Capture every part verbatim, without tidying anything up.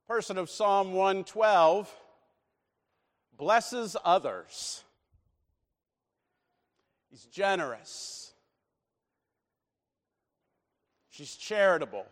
person of Psalm one twelve blesses others. He's generous. She's charitable.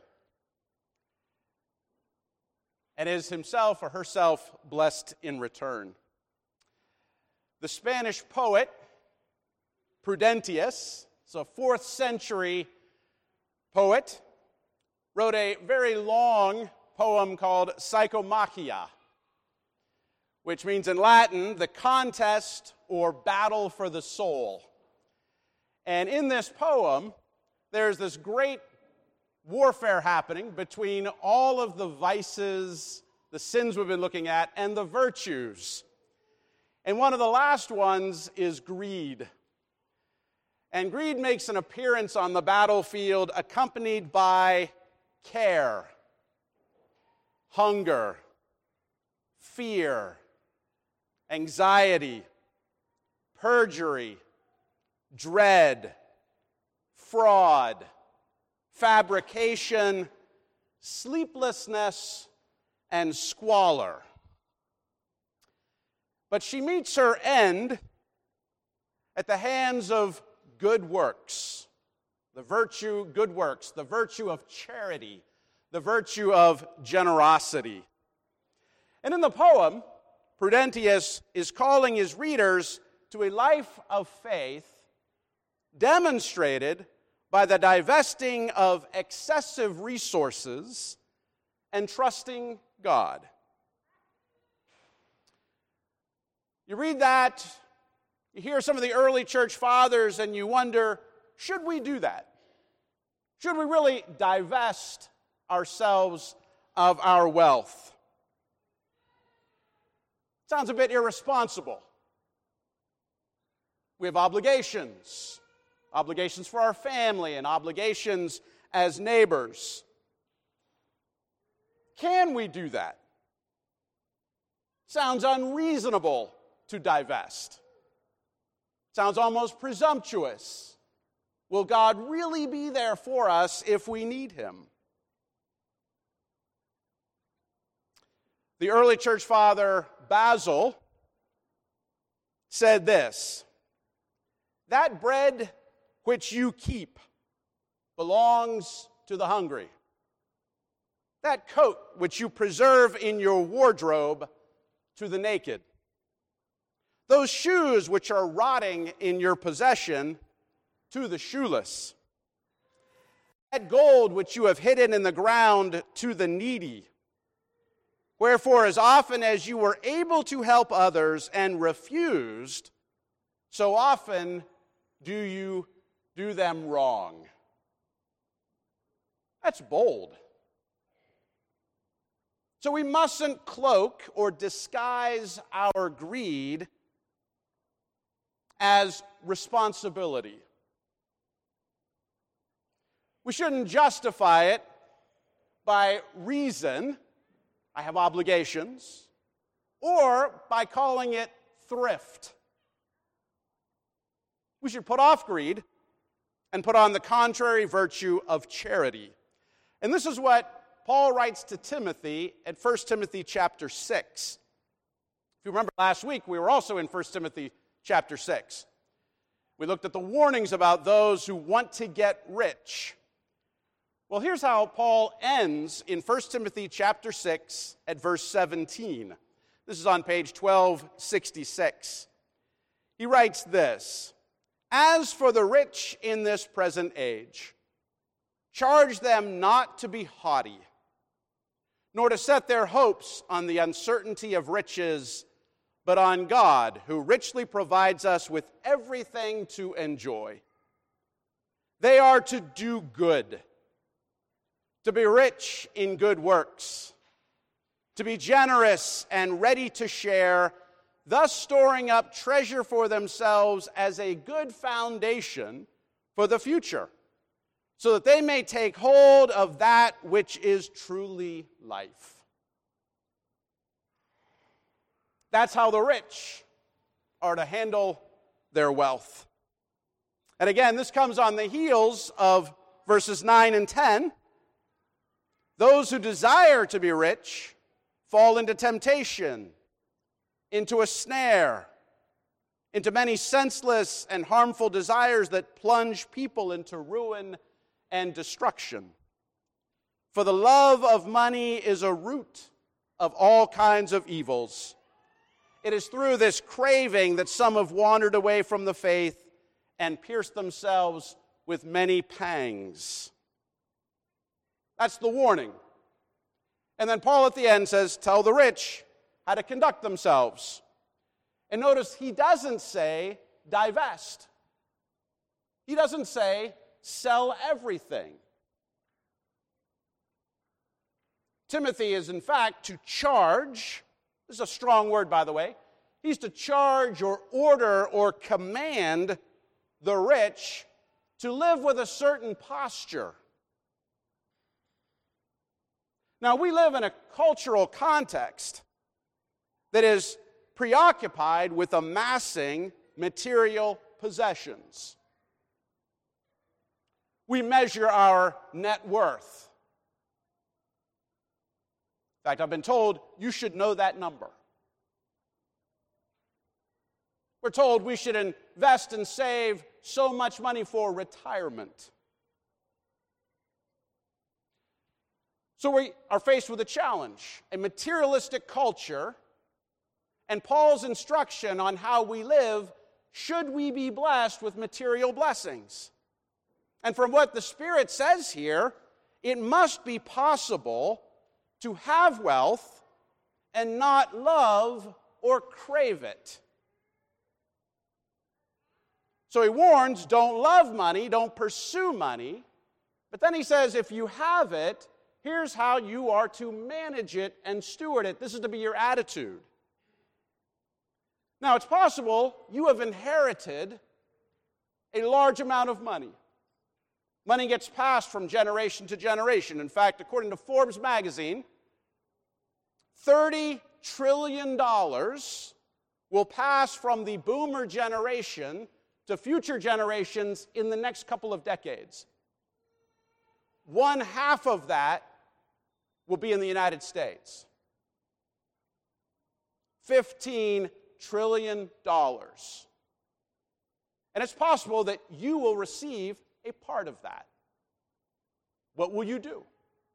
And is himself or herself blessed in return. The Spanish poet Prudentius, so a fourth century poet, wrote a very long poem called Psychomachia, which means in Latin, the contest or battle for the soul. And in this poem, there's this great warfare happening between all of the vices, the sins we've been looking at, and the virtues. And one of the last ones is greed. And greed makes an appearance on the battlefield accompanied by care, hunger, fear, anxiety, perjury, dread, fraud, fabrication, sleeplessness, and squalor. But she meets her end at the hands of good works, the virtue, good works, the virtue of charity, the virtue of generosity. And in the poem, Prudentius is calling his readers to a life of faith demonstrated by the divesting of excessive resources and trusting God. You read that, you hear some of the early church fathers, and you wonder, should we do that? Should we really divest ourselves of our wealth? Sounds a bit irresponsible. We have obligations. Obligations for our family and obligations as neighbors. Can we do that? Sounds unreasonable to divest. Sounds almost presumptuous. Will God really be there for us if we need Him? The early church father Basil said this: "That bread which you keep belongs to the hungry. That coat which you preserve in your wardrobe to the naked. Those shoes which are rotting in your possession to the shoeless. That gold which you have hidden in the ground to the needy. Wherefore, as often as you were able to help others and refused, so often do you do them wrong." That's bold. So we mustn't cloak or disguise our greed as responsibility. We shouldn't justify it by reason, I have obligations, or by calling it thrift. We should put off greed and put on the contrary virtue of charity. And this is what Paul writes to Timothy at First Timothy chapter six. If you remember last week, we were also in First Timothy chapter six. We looked at the warnings about those who want to get rich. Well, here's how Paul ends in First Timothy chapter six at verse seventeen. This is on page twelve sixty-six. He writes this: "As for the rich in this present age, charge them not to be haughty, nor to set their hopes on the uncertainty of riches, but on God, who richly provides us with everything to enjoy. They are to do good, to be rich in good works, to be generous and ready to share, thus storing up treasure for themselves as a good foundation for the future, so that they may take hold of that which is truly life." That's how the rich are to handle their wealth. And again, this comes on the heels of verses nine and ten. Those who desire to be rich fall into temptation, into a snare, into many senseless and harmful desires that plunge people into ruin and destruction. For the love of money is a root of all kinds of evils. It is through this craving that some have wandered away from the faith and pierced themselves with many pangs. That's the warning. And then Paul at the end says, tell the rich how to conduct themselves. And notice he doesn't say divest. He doesn't say sell everything. Timothy is in fact to charge, this is a strong word by the way, he's to charge or order or command the rich to live with a certain posture. Now we live in a cultural context that is preoccupied with amassing material possessions. We measure our net worth. In fact, I've been told you should know that number. We're told we should invest and save so much money for retirement. So we are faced with a challenge, a materialistic culture, and Paul's instruction on how we live, should we be blessed with material blessings? And from what the Spirit says here, it must be possible to have wealth and not love or crave it. So he warns, don't love money, don't pursue money. But then he says, if you have it, here's how you are to manage it and steward it. This is to be your attitude. Now, it's possible you have inherited a large amount of money. Money gets passed from generation to generation. In fact, according to Forbes magazine, thirty trillion dollars will pass from the boomer generation to future generations in the next couple of decades. One half of that will be in the United States. fifteen trillion dollars. And it's possible that you will receive a part of that. What will you do?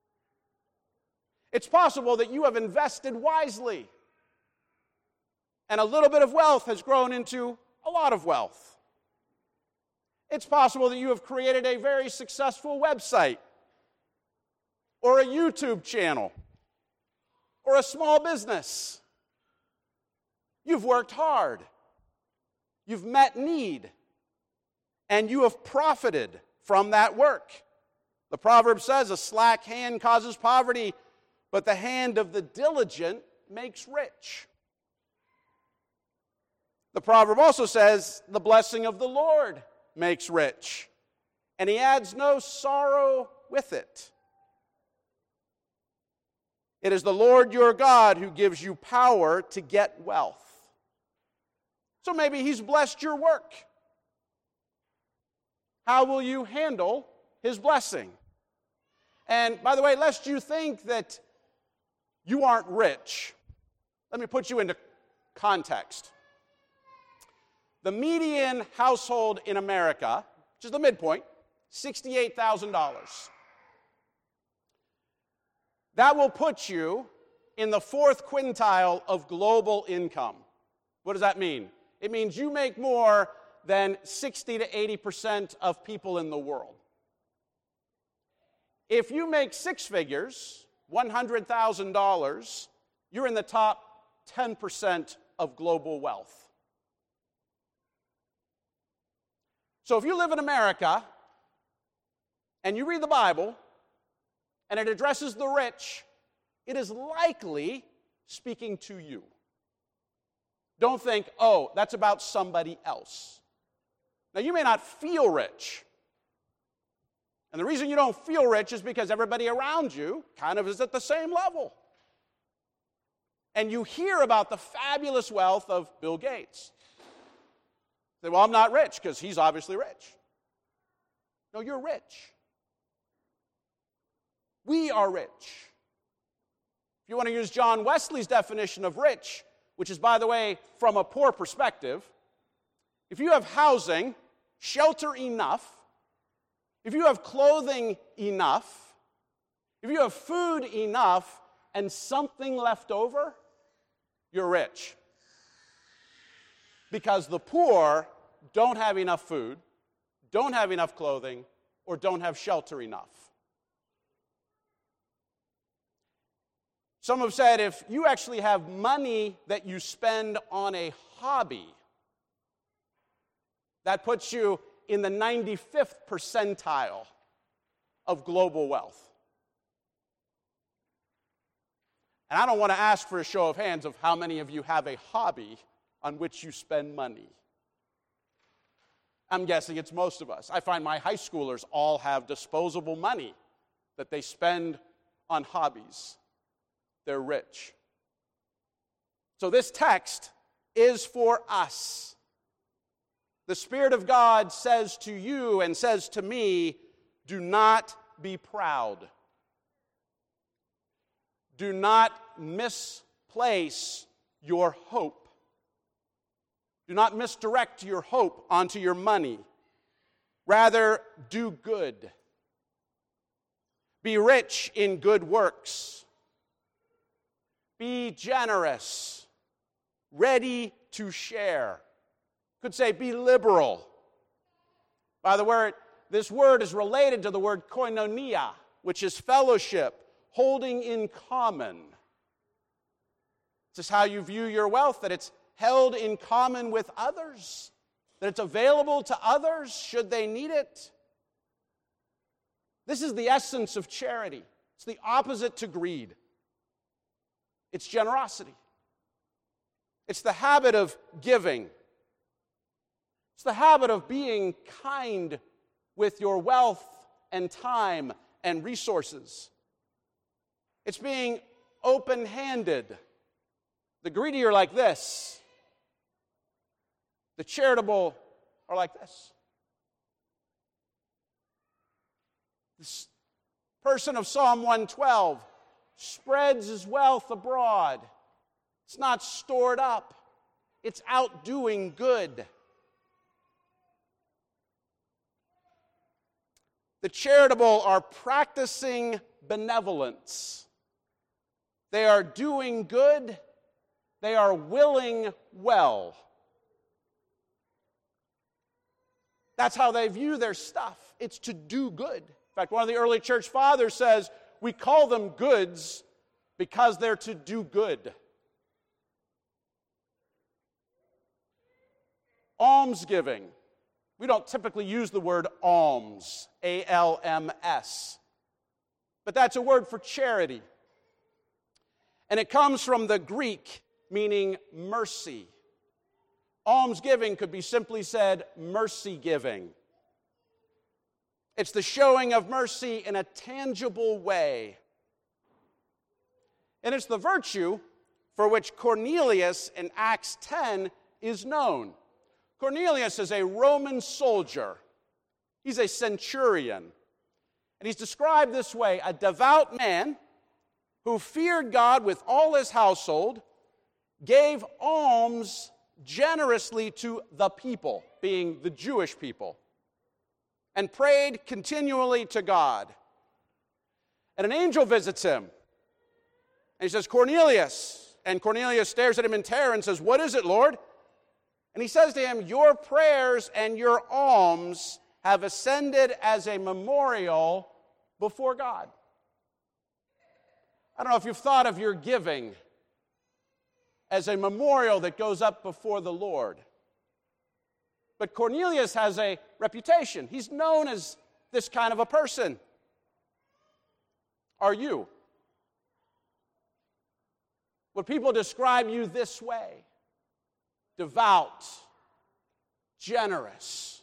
It's possible that you have invested wisely, and a little bit of wealth has grown into a lot of wealth. It's possible that you have created a very successful website, or a YouTube channel, or a small business. You've worked hard. You've met need. And you have profited from that work. The proverb says, a slack hand causes poverty, but the hand of the diligent makes rich. The proverb also says, the blessing of the Lord makes rich, and he adds no sorrow with it. It is the Lord your God who gives you power to get wealth. So maybe he's blessed your work. How will you handle his blessing? And by the way, lest you think that you aren't rich, let me put you into context. The median household in America, which is the midpoint, sixty-eight thousand dollars. That will put you in the fourth quintile of global income. What does that mean? It means you make more than sixty to eighty percent of people in the world. If you make six figures, one hundred thousand dollars, you're in the top ten percent of global wealth. So if you live in America and you read the Bible and it addresses the rich, it is likely speaking to you. Don't think, oh, that's about somebody else. Now, you may not feel rich. And the reason you don't feel rich is because everybody around you kind of is at the same level. And you hear about the fabulous wealth of Bill Gates. You say, well, I'm not rich because he's obviously rich. No, you're rich. We are rich. If you want to use John Wesley's definition of rich, which is, by the way, from a poor perspective, if you have housing, shelter enough, if you have clothing enough, if you have food enough and something left over, you're rich. Because the poor don't have enough food, don't have enough clothing, or don't have shelter enough. Some have said if you actually have money that you spend on a hobby, that puts you in the ninety-fifth percentile of global wealth. And I don't want to ask for a show of hands of how many of you have a hobby on which you spend money. I'm guessing it's most of us. I find my high schoolers all have disposable money that they spend on hobbies. They're rich. So this text is for us. The Spirit of God says to you and says to me, do not be proud. Do not misplace your hope. Do not misdirect your hope onto your money. Rather, do good. Be rich in good works. Be generous, ready to share. Could say be liberal. By the word, this word is related to the word koinonia, which is fellowship, holding in common. This is how you view your wealth, that it's held in common with others, that it's available to others should they need it. This is the essence of charity. It's the opposite to greed. It's generosity. It's the habit of giving. It's the habit of being kind with your wealth and time and resources. It's being open-handed. The greedy are like this. The charitable are like this. This person of Psalm one twelve spreads his wealth abroad. It's not stored up. It's out doing good. The charitable are practicing benevolence. They are doing good. They are willing well. That's how they view their stuff. It's to do good. In fact, one of the early church fathers says, we call them goods because they're to do good. Almsgiving. We don't typically use the word alms, A L M S. But that's a word for charity. And it comes from the Greek meaning mercy. Almsgiving could be simply said mercy giving. It's the showing of mercy in a tangible way. And it's the virtue for which Cornelius in Acts ten is known. Cornelius is a Roman soldier. He's a centurion. And he's described this way: a devout man who feared God with all his household, gave alms generously to the people, being the Jewish people, and prayed continually to God. And an angel visits him. And he says, Cornelius. And Cornelius stares at him in terror and says, what is it, Lord? And he says to him, your prayers and your alms have ascended as a memorial before God. I don't know if you've thought of your giving as a memorial that goes up before the Lord. But Cornelius has a reputation. He's known as this kind of a person. Are you? Would people describe you this way? Devout, generous.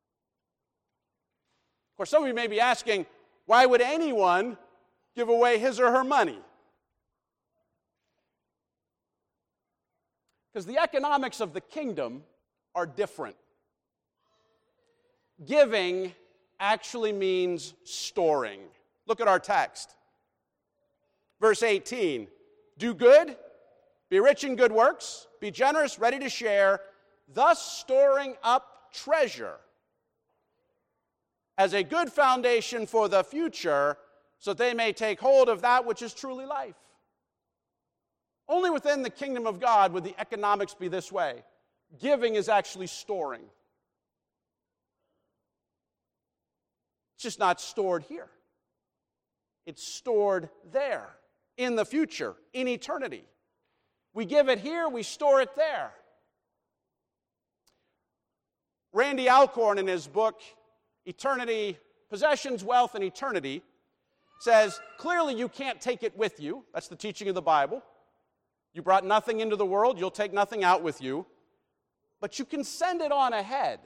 Of course, some of you may be asking, why would anyone give away his or her money? Because the economics of the kingdom are different. Giving actually means storing. Look at our text. Verse eighteen, Do good, be rich in good works, be generous, ready to share, thus storing up treasure as a good foundation for the future, so that they may take hold of that which is truly life. Only within the kingdom of God would the economics be this way. Giving is actually storing. It's just not stored here. It's stored there, in the future, in eternity. We give it here, we store it there. Randy Alcorn, in his book, Eternity, Possessions, Wealth, and Eternity, says, clearly you can't take it with you. That's the teaching of the Bible. You brought nothing into the world, you'll take nothing out with you. But you can send it on ahead.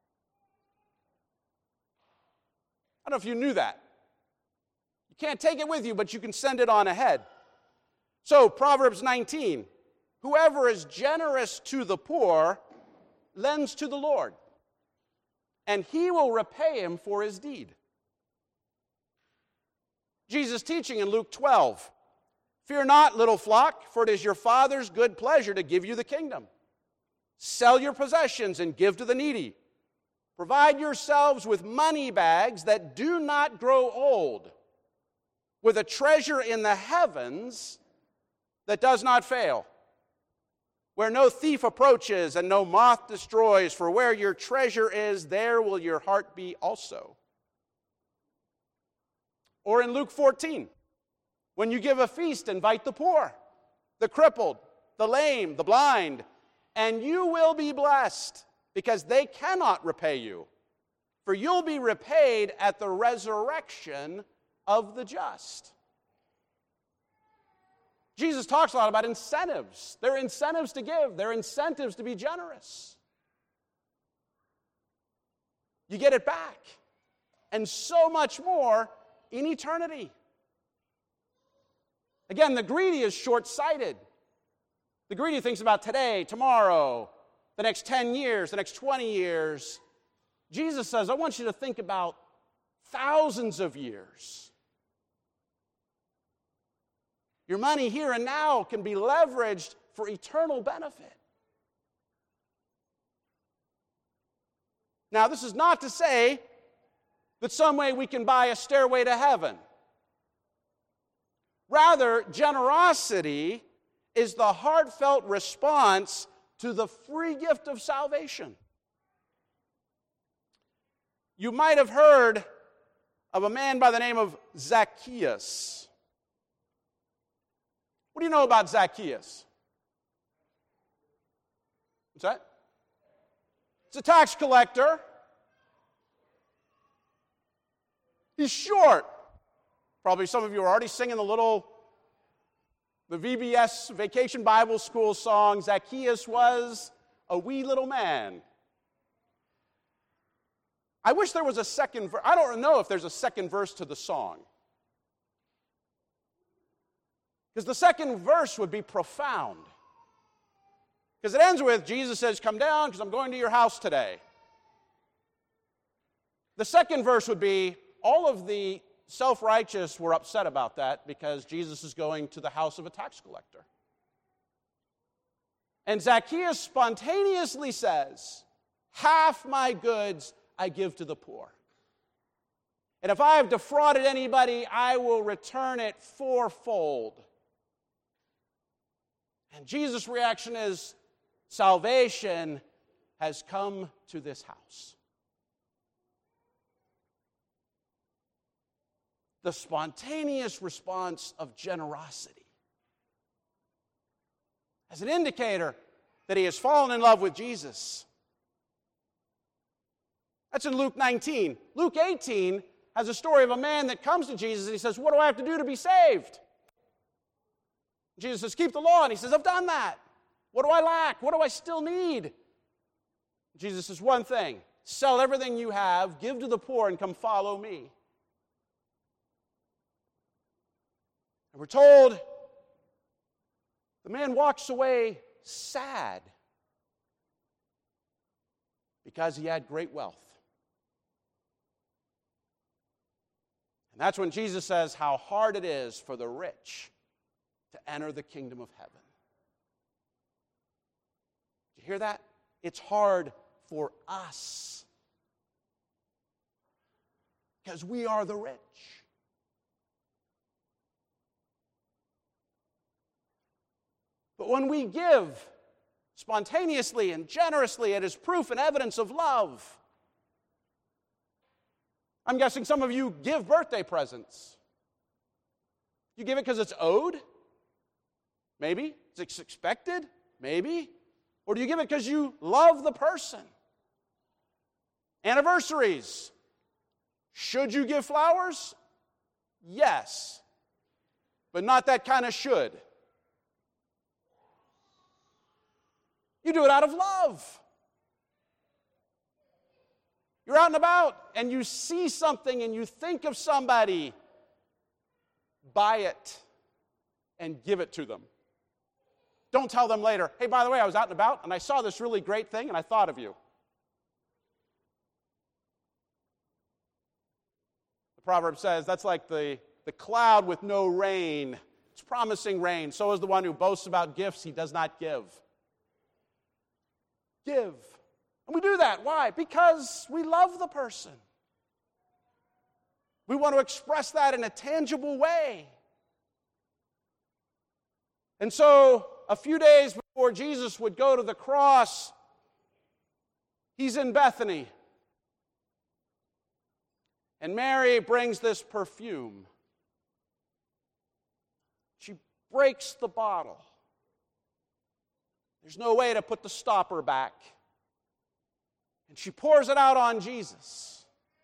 I don't know if you knew that. You can't take it with you, but you can send it on ahead. So, Proverbs nineteen, whoever is generous to the poor lends to the Lord, and he will repay him for his deed. Jesus' teaching in Luke twelve, fear not, little flock, for it is your Father's good pleasure to give you the kingdom. Sell your possessions and give to the needy. Provide yourselves with money bags that do not grow old, with a treasure in the heavens that does not fail, where no thief approaches and no moth destroys, for where your treasure is, there will your heart be also. Or in Luke fourteen, when you give a feast, invite the poor, the crippled, the lame, the blind, and you will be blessed, because they cannot repay you. For you'll be repaid at the resurrection of the just. Jesus talks a lot about incentives. There are incentives to give. There are incentives to be generous. You get it back. And so much more in eternity. Again, the greedy is short-sighted. The greedy thinks about today, tomorrow, the next ten years, the next twenty years. Jesus says, I want you to think about thousands of years. Your money here and now can be leveraged for eternal benefit. Now, this is not to say that some way we can buy a stairway to heaven. Rather, generosity is the heartfelt response to the free gift of salvation. You might have heard of a man by the name of Zacchaeus. What do you know about Zacchaeus? What's that? It's a tax collector. He's short. Probably some of you are already singing the little, the V B S Vacation Bible School song, Zacchaeus was a wee little man. I wish there was a second verse. I don't know if there's a second verse to the song. Because the second verse would be profound. Because it ends with, Jesus says, come down because I'm going to your house today. The second verse would be, all of the self-righteous were upset about that because Jesus is going to the house of a tax collector. And Zacchaeus spontaneously says, half my goods I give to the poor. And if I have defrauded anybody, I will return it fourfold. And Jesus' reaction is, salvation has come to this house. The spontaneous response of generosity as an indicator that he has fallen in love with Jesus. That's in Luke nineteen. Luke eighteen has a story of a man that comes to Jesus and he says, what do I have to do to be saved? Jesus says, keep the law. And he says, I've done that. What do I lack? What do I still need? Jesus says, one thing. Sell everything you have, give to the poor, and come follow me. And we're told the man walks away sad because he had great wealth. And that's when Jesus says how hard it is for the rich to enter the kingdom of heaven. Did you hear that? It's hard for us because we are the rich. But when we give spontaneously and generously, it is proof and evidence of love. I'm guessing some of you give birthday presents. You give it because it's owed? Maybe. It's expected? Maybe. Or do you give it because you love the person? Anniversaries. Should you give flowers? Yes. But not that kind of should. You do it out of love. You're out and about and you see something and you think of somebody. Buy it and give it to them. Don't tell them later, hey, by the way, I was out and about and I saw this really great thing and I thought of you. The proverb says that's like the, the cloud with no rain. It's promising rain. So is the one who boasts about gifts he does not give. Give. And we do that. Why? Because we love the person. We want to express that in a tangible way. And so, a few days before Jesus would go to the cross, he's in Bethany. And Mary brings this perfume. She breaks the bottle. There's no way to put the stopper back. And she pours it out on Jesus.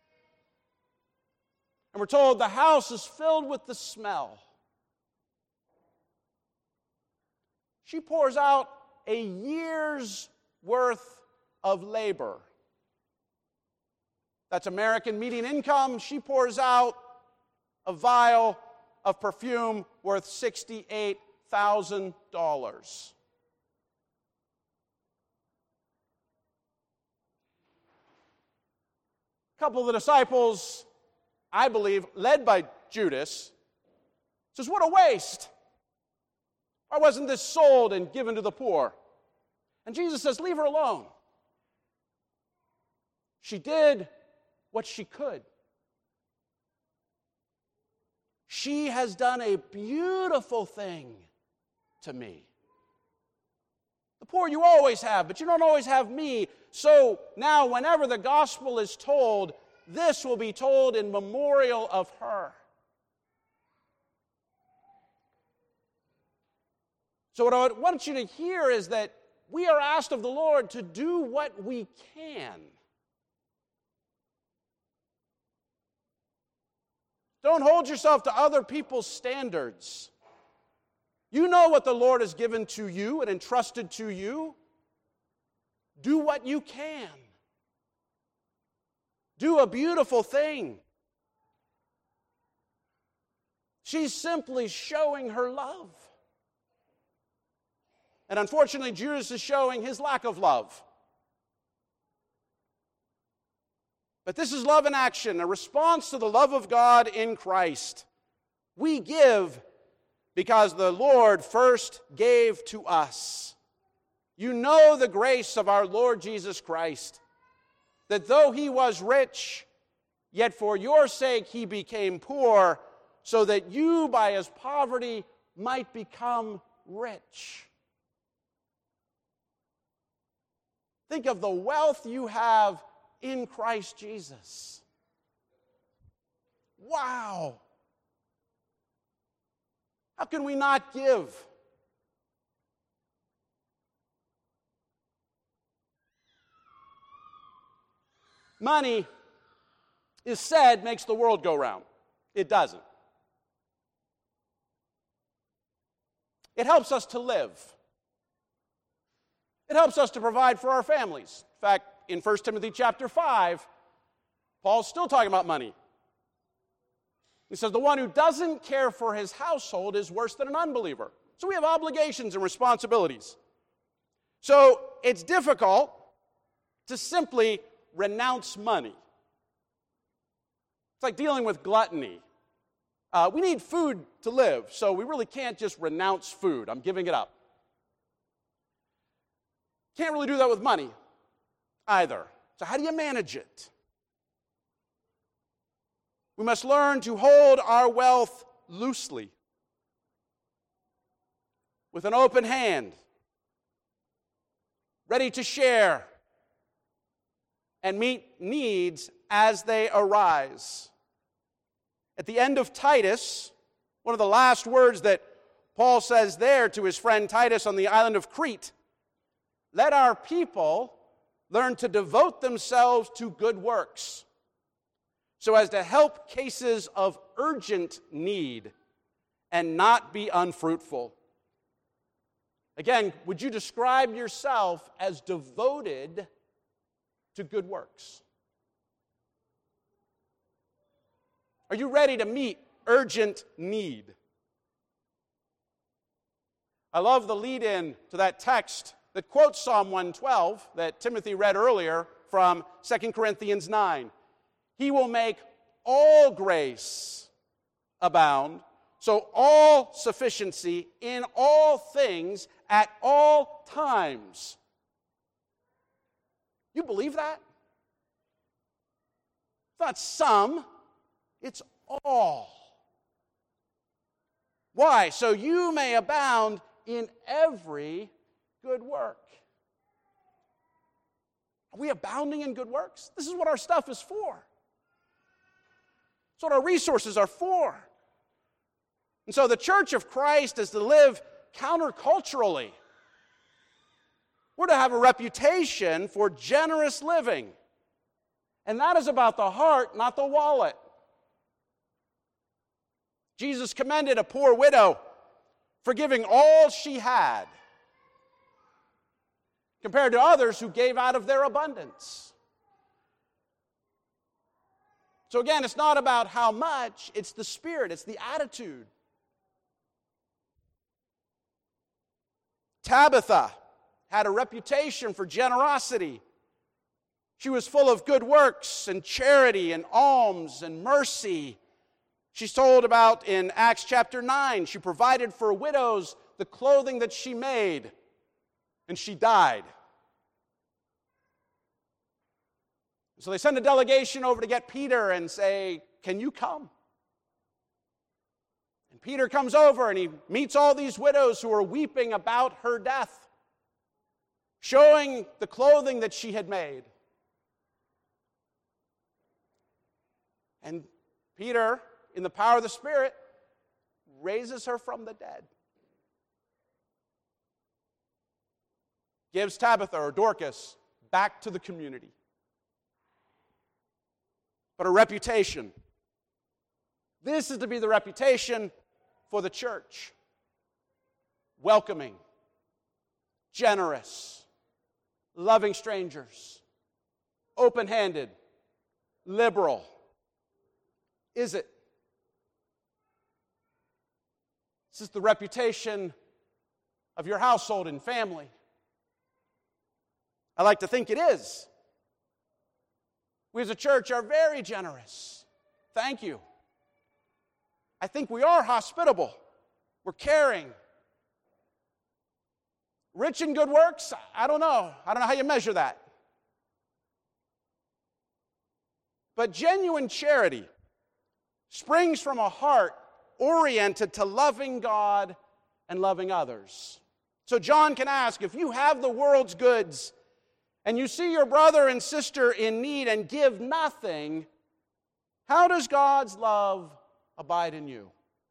And we're told the house is filled with the smell. She pours out a year's worth of labor. That's American median income. She pours out a vial of perfume worth sixty-eight thousand dollars. A couple of the disciples, I believe, led by Judas, says, what a waste. Why wasn't this sold and given to the poor? And Jesus says, leave her alone. She did what she could. She has done a beautiful thing to me. The poor you always have, but you don't always have me. So now whenever the gospel is told, this will be told in memorial of her. So what I want you to hear is that we are asked of the Lord to do what we can. Don't hold yourself to other people's standards. You know what the Lord has given to you and entrusted to you. Do what you can. Do a beautiful thing. She's simply showing her love. And unfortunately, Judas is showing his lack of love. But this is love in action, a response to the love of God in Christ. We give because the Lord first gave to us. You know the grace of our Lord Jesus Christ, that though he was rich, yet for your sake he became poor, so that you by his poverty might become rich. Think of the wealth you have in Christ Jesus. Wow! How can we not give? Money is said makes the world go round. It doesn't. It helps us to live. It helps us to provide for our families. In fact, in First Timothy chapter five, Paul's still talking about money. He says, the one who doesn't care for his household is worse than an unbeliever. So we have obligations and responsibilities. So it's difficult to simply renounce money. It's like dealing with gluttony. Uh, we need food to live, so we really can't just renounce food. I'm giving it up. Can't really do that with money either. So how do you manage it? We must learn to hold our wealth loosely, with an open hand, ready to share and meet needs as they arise. At the end of Titus, one of the last words that Paul says there to his friend Titus on the island of Crete, let our people learn to devote themselves to good works, so as to help cases of urgent need and not be unfruitful. Again, would you describe yourself as devoted to good works? Are you ready to meet urgent need? I love the lead-in to that text that quotes Psalm one twelve that Timothy read earlier from Second Corinthians nine. He will make all grace abound, so all sufficiency in all things at all times. You believe that? It's not some, it's all. Why? So you may abound in every good work. Are we abounding in good works? This is what our stuff is for. That's what our resources are for. And so the Church of Christ is to live counterculturally. We're to have a reputation for generous living. And that is about the heart, not the wallet. Jesus commended a poor widow for giving all she had, compared to others who gave out of their abundance. So again, it's not about how much, it's the spirit, it's the attitude. Tabitha had a reputation for generosity. She was full of good works and charity and alms and mercy. She's told about in Acts chapter nine, she provided for widows the clothing that she made, and she died. So they send a delegation over to get Peter and say, can you come? And Peter comes over and he meets all these widows who are weeping about her death, showing the clothing that she had made. And Peter, in the power of the Spirit, raises her from the dead. Gives Tabitha, or Dorcas, back to the community. But a reputation. This is to be the reputation for the church. Welcoming, generous, loving strangers, open-handed, liberal. Is it? This is the reputation of your household and family. I like to think it is. We as a church are very generous. Thank you. I think we are hospitable. We're caring. Rich in good works? I don't know. I don't know how you measure that. But genuine charity springs from a heart oriented to loving God and loving others. So John can ask, if you have the world's goods and you see your brother and sister in need and give nothing, how does God's love abide in you?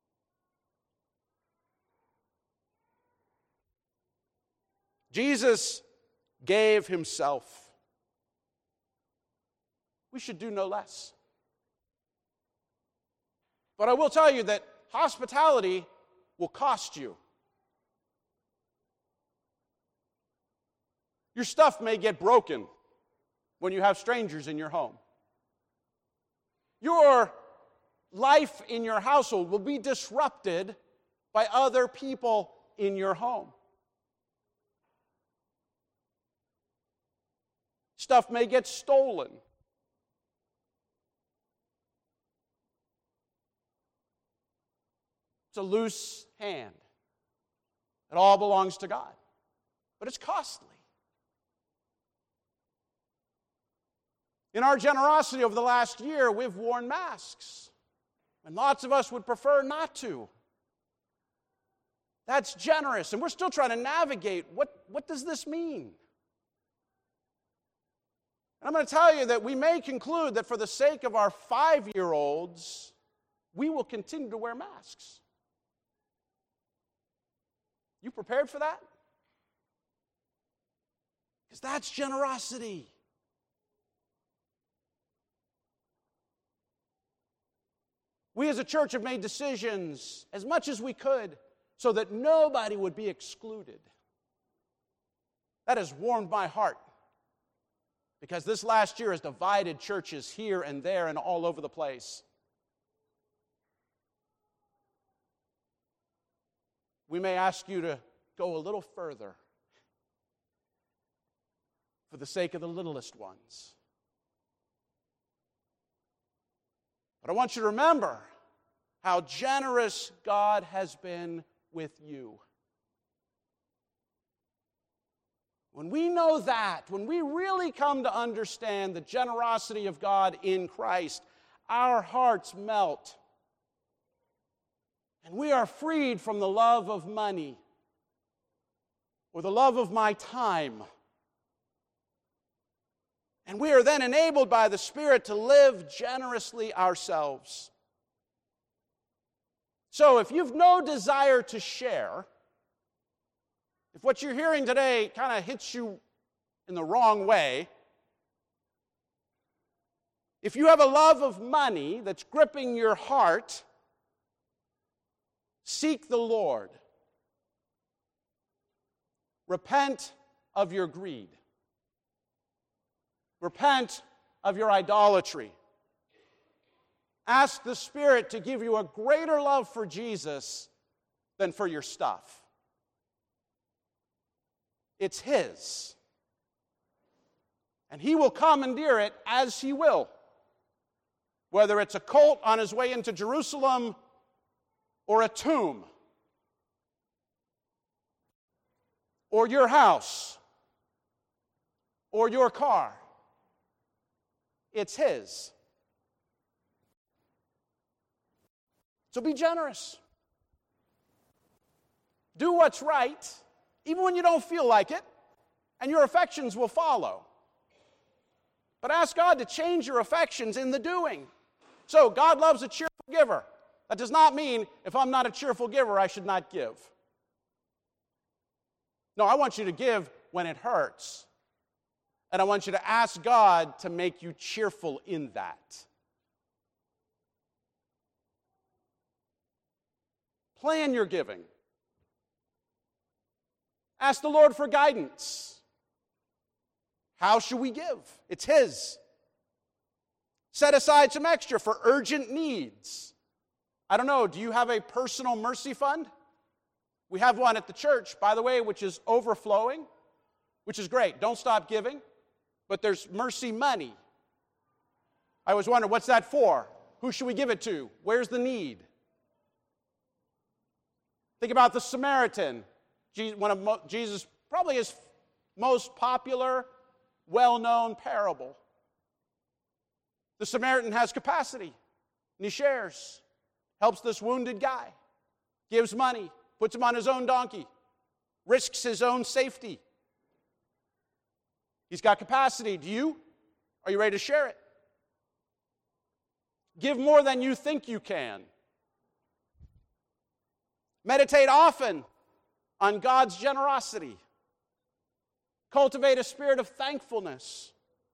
Jesus gave himself. We should do no less. But I will tell you that hospitality will cost you. Your stuff may get broken when you have strangers in your home. Your life in your household will be disrupted by other people in your home. Stuff may get stolen. It's a loose hand. It all belongs to God. But it's costly. In our generosity over the last year, we've worn masks. And lots of us would prefer not to. That's generous. And we're still trying to navigate what, what does this mean? And I'm going to tell you that we may conclude that for the sake of our five-year-olds, we will continue to wear masks. You prepared for that? Because that's generosity. We as a church have made decisions as much as we could so that nobody would be excluded. That has warmed my heart because this last year has divided churches here and there and all over the place. We may ask you to go a little further for the sake of the littlest ones. But I want you to remember how generous God has been with you. When we know that, when we really come to understand the generosity of God in Christ, our hearts melt. And we are freed from the love of money or the love of my time. And we are then enabled by the Spirit to live generously ourselves. So if you've no desire to share, if what you're hearing today kind of hits you in the wrong way, if you have a love of money that's gripping your heart, seek the Lord. Repent of your greed. Repent of your idolatry. Ask the Spirit to give you a greater love for Jesus than for your stuff. It's His. And He will commandeer it as He will. Whether it's a colt on his way into Jerusalem or a tomb or your house or your car. It's His. So be generous. Do what's right, even when you don't feel like it, and your affections will follow. But ask God to change your affections in the doing. So, God loves a cheerful giver. That does not mean if I'm not a cheerful giver, I should not give. No, I want you to give when it hurts. And I want you to ask God to make you cheerful in that. Plan your giving. Ask the Lord for guidance. How should we give? It's His. Set aside some extra for urgent needs. I don't know, do you have a personal mercy fund? We have one at the church, by the way, which is overflowing, which is great. Don't stop giving. But there's mercy money. I always wonder, what's that for? Who should we give it to? Where's the need? Think about the Samaritan. One of Jesus' probably his most popular, well-known parable. The Samaritan has capacity, and he shares, helps this wounded guy, gives money, puts him on his own donkey, risks his own safety. He's got capacity. Do you? Are you ready to share it? Give more than you think you can. Meditate often on God's generosity. Cultivate a spirit of thankfulness.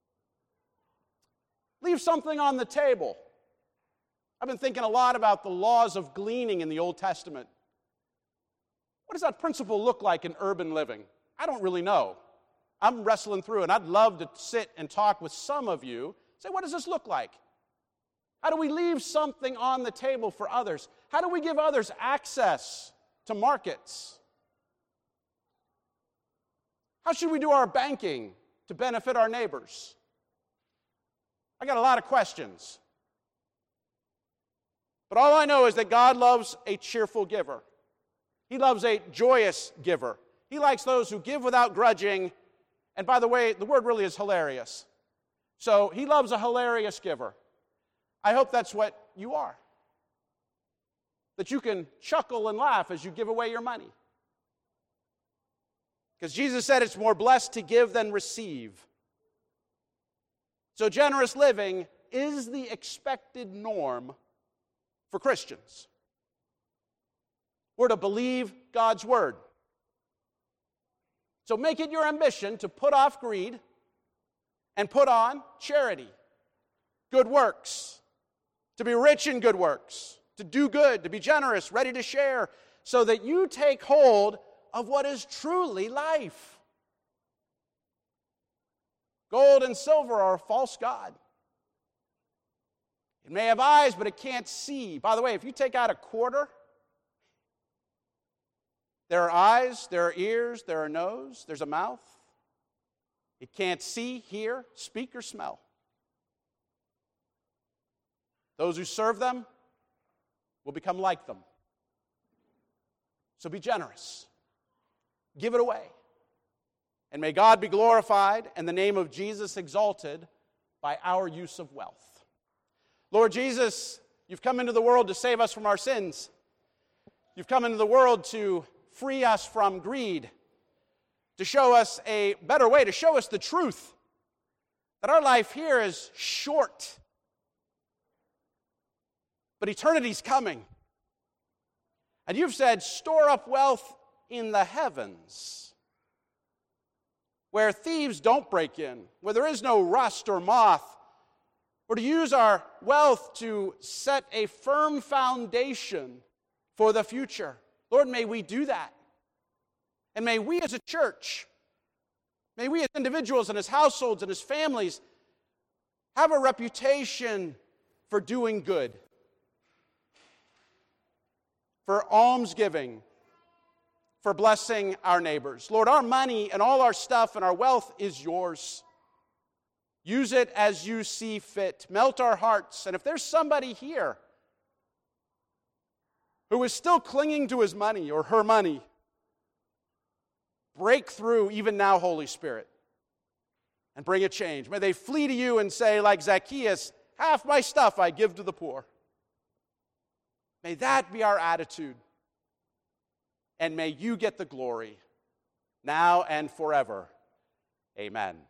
Leave something on the table. I've been thinking a lot about the laws of gleaning in the Old Testament. What does that principle look like in urban living? I don't really know. I'm wrestling through, and I'd love to sit and talk with some of you. Say, what does this look like? How do we leave something on the table for others? How do we give others access to markets? How should we do our banking to benefit our neighbors? I got a lot of questions. But all I know is that God loves a cheerful giver. He loves a joyous giver. He likes those who give without grudging. And by the way, the word really is hilarious. So he loves a hilarious giver. I hope that's what you are. That you can chuckle and laugh as you give away your money. Because Jesus said it's more blessed to give than receive. So generous living is the expected norm for Christians. We're to believe God's word. So make it your ambition to put off greed and put on charity, good works, to be rich in good works, to do good, to be generous, ready to share, so that you take hold of what is truly life. Gold and silver are a false god. It may have eyes, but it can't see. By the way, if you take out a quarter, there are eyes, there are ears, there are a nose, there's a mouth. It can't see, hear, speak, or smell. Those who serve them will become like them. So be generous. Give it away. And may God be glorified and the name of Jesus exalted by our use of wealth. Lord Jesus, you've come into the world to save us from our sins. You've come into the world to free us from greed, to show us a better way, to show us the truth, that our life here is short, but eternity's coming. And you've said, store up wealth in the heavens, where thieves don't break in, where there is no rust or moth, or to use our wealth to set a firm foundation for the future. Lord, may we do that. And may we as a church, may we as individuals and as households and as families have a reputation for doing good, for almsgiving, for blessing our neighbors. Lord, our money and all our stuff and our wealth is yours. Use it as you see fit. Melt our hearts. And if there's somebody here who is still clinging to his money or her money, break through even now, Holy Spirit, and bring a change. May they flee to you and say, like Zacchaeus, half my stuff I give to the poor. May that be our attitude. And may you get the glory now and forever. Amen.